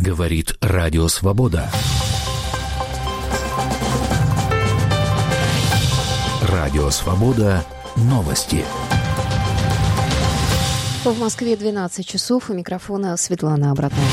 Говорит Радио Свобода. Радио Свобода. Новости. В Москве 12 часов. У микрофона Светлана Абратова.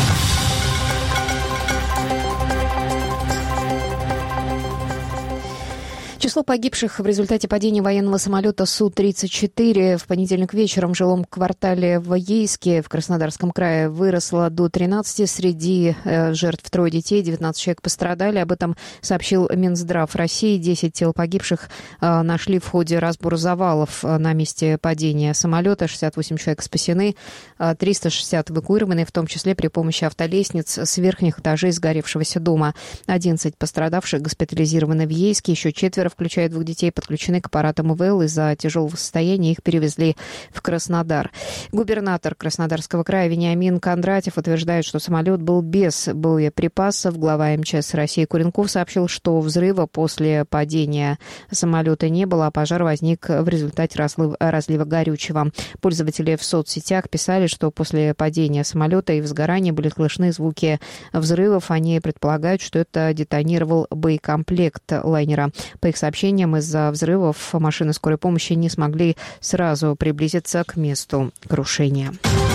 Число погибших в результате падения военного самолета Су-34 в понедельник вечером в жилом квартале в Ейске в Краснодарском крае выросло до 13. Среди жертв 3 детей, 19 человек пострадали. Об этом сообщил Минздрав России. 10 тел погибших нашли в ходе разбора завалов на месте падения самолета. 68 человек спасены, 360 эвакуированы, в том числе при помощи автолестниц с верхних этажей сгоревшегося дома. 11 пострадавших госпитализированы в Ейске, еще 4, включая 2 детей, подключены к аппаратам ИВЛ. Из-за тяжелого состояния их перевезли в Краснодар. Губернатор Краснодарского края Вениамин Кондратьев утверждает, что самолет был без боеприпасов. Глава МЧС России Куренков сообщил, что взрыва после падения самолета не было, а пожар возник в результате разлива горючего. Пользователи в соцсетях писали, что после падения самолета и возгорания были слышны звуки взрывов. Они предполагают, что это детонировал боекомплект лайнера. По их сообщениям, из-за взрывов машины скорой помощи не смогли сразу приблизиться к месту крушения.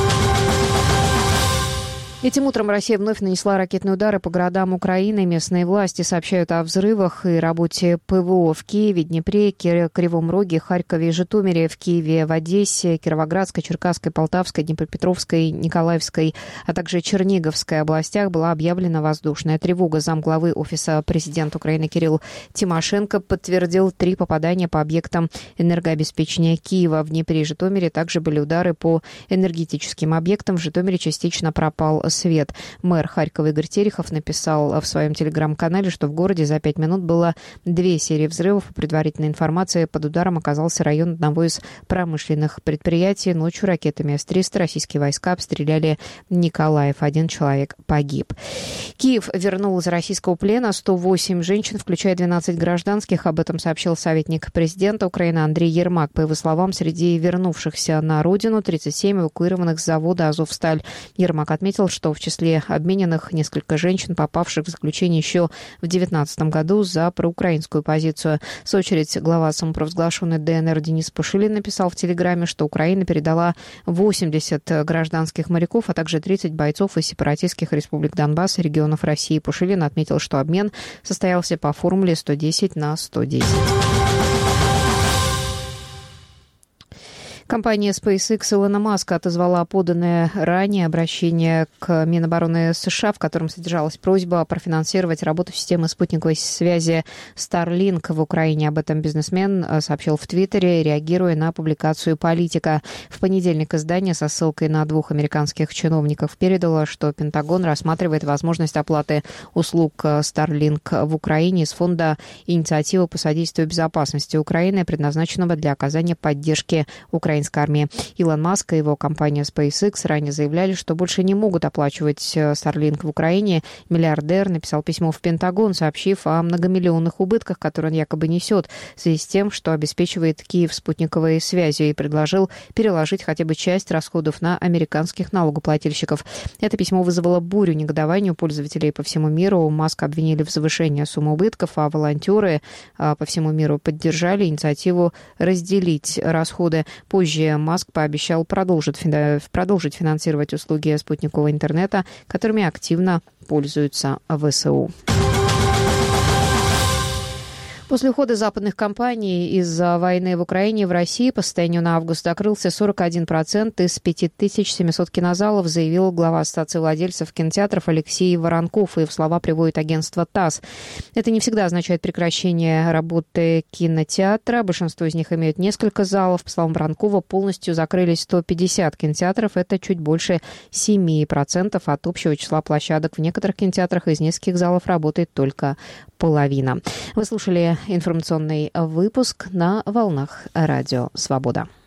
Этим утром Россия вновь нанесла ракетные удары по городам Украины. Местные власти сообщают о взрывах и работе ПВО в Киеве, Днепре, Кривом Роге, Харькове и Житомире, в Киеве, в Одессе, Кировоградской, Черкасской, Полтавской, Днепропетровской, Николаевской, а также Черниговской областях была объявлена воздушная тревога. Замглавы Офиса президента Украины Кирилл Тимошенко подтвердил 3 попадания по объектам энергообеспечения Киева. В Днепре и Житомире также были удары по энергетическим объектам. В Житомире частично пропал свет. Мэр Харькова Игорь Терехов написал в своем телеграм-канале, что в городе за 5 минут было 2 серии взрывов. По предварительной информации, под ударом оказался район одного из промышленных предприятий. Ночью ракетами С-300 российские войска обстреляли Николаев. 1 человек погиб. Киев вернул из российского плена 108 женщин, включая 12 гражданских. Об этом сообщил советник президента Украины Андрей Ермак. По его словам, среди вернувшихся на родину 37 эвакуированных с завода «Азовсталь». Ермак отметил, что в числе обмененных несколько женщин, попавших в заключение еще в 2019 году за проукраинскую позицию. В свою очередь, глава самопровозглашенной ДНР Денис Пушилин написал в Телеграме, что Украина передала 80 гражданских моряков, а также 30 бойцов из сепаратистских республик Донбасса и регионов России. Пушилин отметил, что обмен состоялся по формуле 110 на 110. Компания SpaceX Илона Маска отозвала поданное ранее обращение к Минобороны США, в котором содержалась просьба профинансировать работу системы спутниковой связи Starlink в Украине. Об этом бизнесмен сообщил в Твиттере, реагируя на публикацию «Политика». В понедельник издание со ссылкой на 2 американских чиновников передало, что Пентагон рассматривает возможность оплаты услуг Starlink в Украине из фонда «Инициатива по содействию безопасности Украины», предназначенного для оказания поддержки украинской армии. Илон Маск и его компания SpaceX ранее заявляли, что больше не могут оплачивать Starlink в Украине. Миллиардер написал письмо в Пентагон, сообщив о многомиллионных убытках, которые он якобы несет в связи с тем, что обеспечивает Киев спутниковой связью, и предложил переложить хотя бы часть расходов на американских налогоплательщиков. Это письмо вызвало бурю негодования у пользователей по всему миру. Маска обвинили в завышении суммы убытков, а волонтеры по всему миру поддержали инициативу разделить расходы. Позже Маск пообещал продолжить финансировать услуги спутникового интернета, которыми активно пользуются ВСУ. После ухода западных компаний из-за войны в Украине в России по состоянию на август закрылся 41% из 5700 кинозалов, заявил глава Ассоциации владельцев кинотеатров Алексей Воронков, и в слова приводит агентство ТАСС. Это не всегда означает прекращение работы кинотеатра. Большинство из них имеют несколько залов. По словам Воронкова, полностью закрылись 150 кинотеатров. Это чуть больше 7% от общего числа площадок. В некоторых кинотеатрах из нескольких залов работает только половина. Вы слушали информационный выпуск на волнах Радио Свобода.